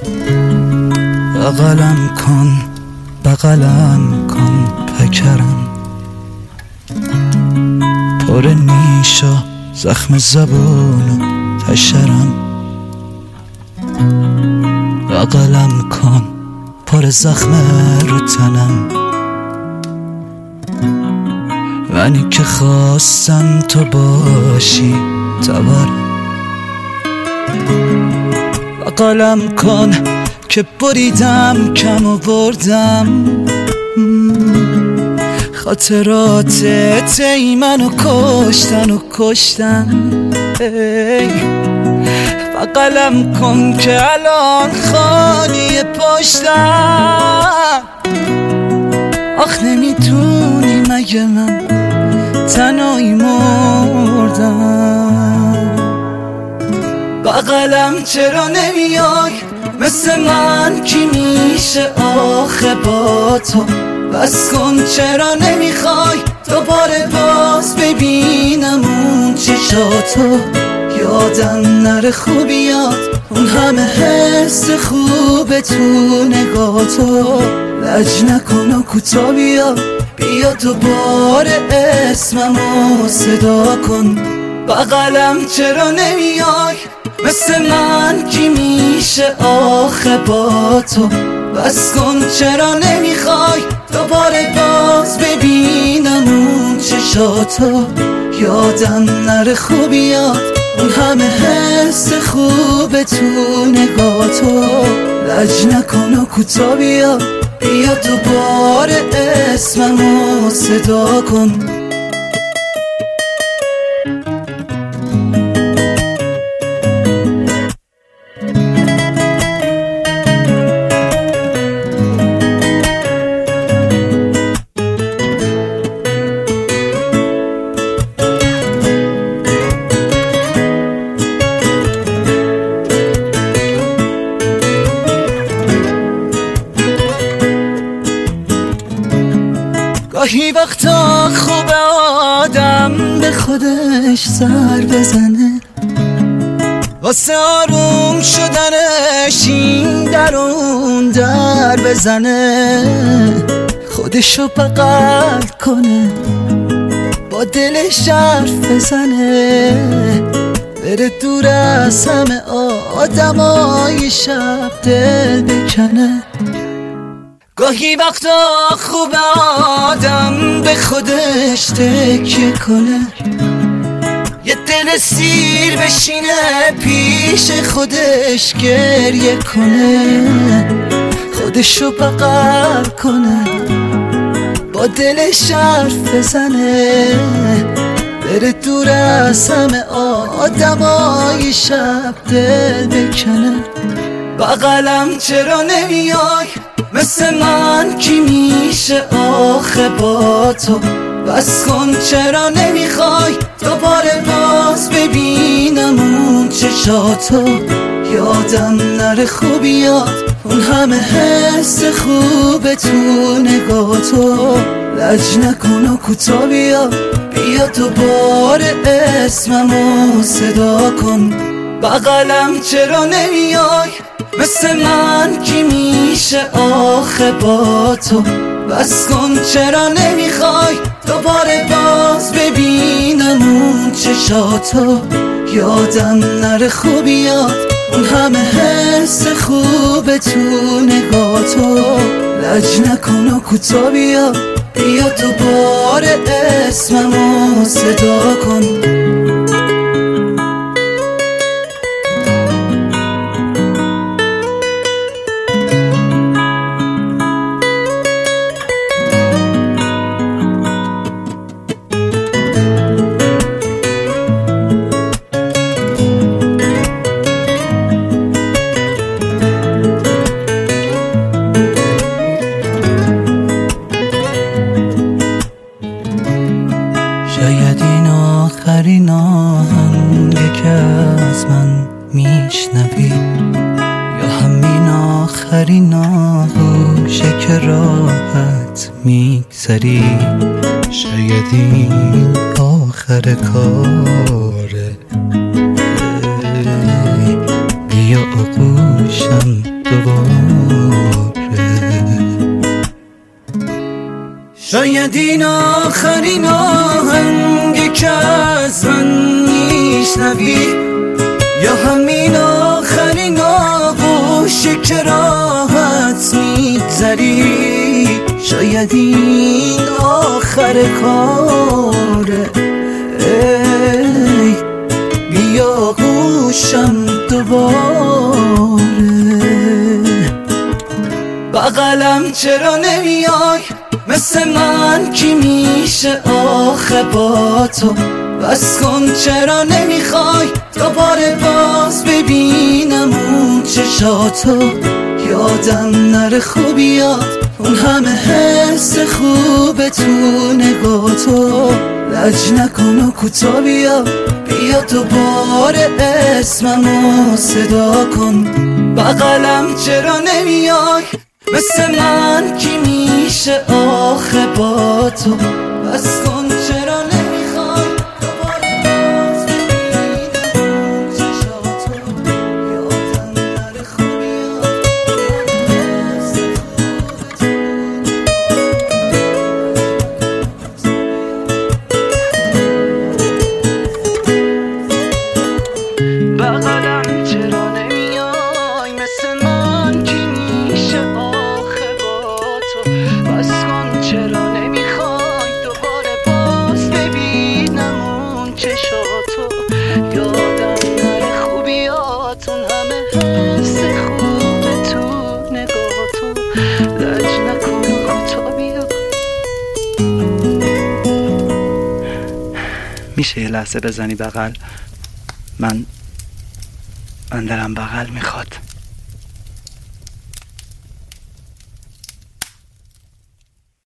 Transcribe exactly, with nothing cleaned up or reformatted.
بغلم کن بغلم کن پکرم، پر نیش و زخم زبون و تشرم. بغلم کن پر زخم رو تنم، منی که خواستم تو باشی تبرم. بغلم کن که بریدم کم و بردم، خاطرات تی منو کشتن و کشتن. بغلم کن که الان خالی پشتم، آخ نمیدونی مگه من تنهایی مردم. بغلم چرا نمیای مثل من کی میشه آخه با تو؟ بس کن چرا نمیخوای دوباره باز ببینم اون چشاتو؟ یادم نره خوبیات اون همه حس خوب تو نگاتو. لج نکن و کوتا بیا بیا دوباره اسممو صدا کن. بغلم چرا نمیای مثل من کی میشه آخه با تو؟ بس کن چرا نمیخوای دوباره باز ببینم اون چشاتو؟ یادم نره خوبیات اون همه حس خوب تو نگاتو. لج نکن و کوتا بیا بیا دوباره اسممو صدا کن. گاهی وقتا خوب آدم به خودش سر بزنه، واسه آروم شدنش این در اون در بزنه. خودشو بغل کنه با دلش حرف بزنه، بره دور از همه آدمای شب دل بکنه. گاهی وقتا خوب آدم به خودش تکیه کنه، یه دل سیر بشینه پیش خودش گریه کنه. خودشو بغل کنه با دلش حرف بزنه، بره دور از همه آدمای شب دل بکنه. بغلم چرا نمیای مثل من کی میشه آخه با تو؟ بس کن چرا نمیخوای دوباره باز ببینم اون چشاتو؟ یادم نره خوبیات اون همه حس خوب تو نگاتو. لج نکن و کوتا بیا بیا دوباره اسممو صدا کن. بغلم چرا نمیای مثل من کی میشه آخه با تو؟ بس کن چرا نمیخوای دوباره باز ببینم اون چشاتو؟ یادم نره خوبیات اون همه حس خوب تو نگاتو. لج نکن و کوتا بیا بیا دوباره اسممو صدا کن. شاید این آخرین آهنگه که از من میشنوی، یا همین آخرین آغوشه که راحت میگذری. شاید این آخر کاره، بیا آغوشم شاید این آخرین آهنگی که از من میشنوی، یا همین آخرین آغوشی که راحت میگذری. شاید این آخر کاره، ای بیا گوشم دوباره. بغلم چرا نمیای مثل من کی میشه آخه با تو؟ بس کن چرا نمیخوای دوباره باز ببینم اون چشاتو؟ یادم نره خوبیات اون همه حس خوب تو نگاه تو. لج نکن و کوتا بیا، بیا دوباره اسممو صدا کن. بغلم چرا نمیای مثل من کی میشه آخه با تو؟ بس کن چرا نمیخوای دوباره باز ببینم اون چشاتو؟ یادم نره خوبیات حس خوب تو. بغلم چرا نمیای مثل من کی میشه آخه با تو؟ بس کن چرا نمیخوای دوباره باز ببینم اون چشاتو؟ یادم نره خوبیات اون همه حس خوب تو نگاه تو. لج نکن و کوتا بیا. میشه یه لحظه بزنی بغل؟ من من دلم بغل میخواد.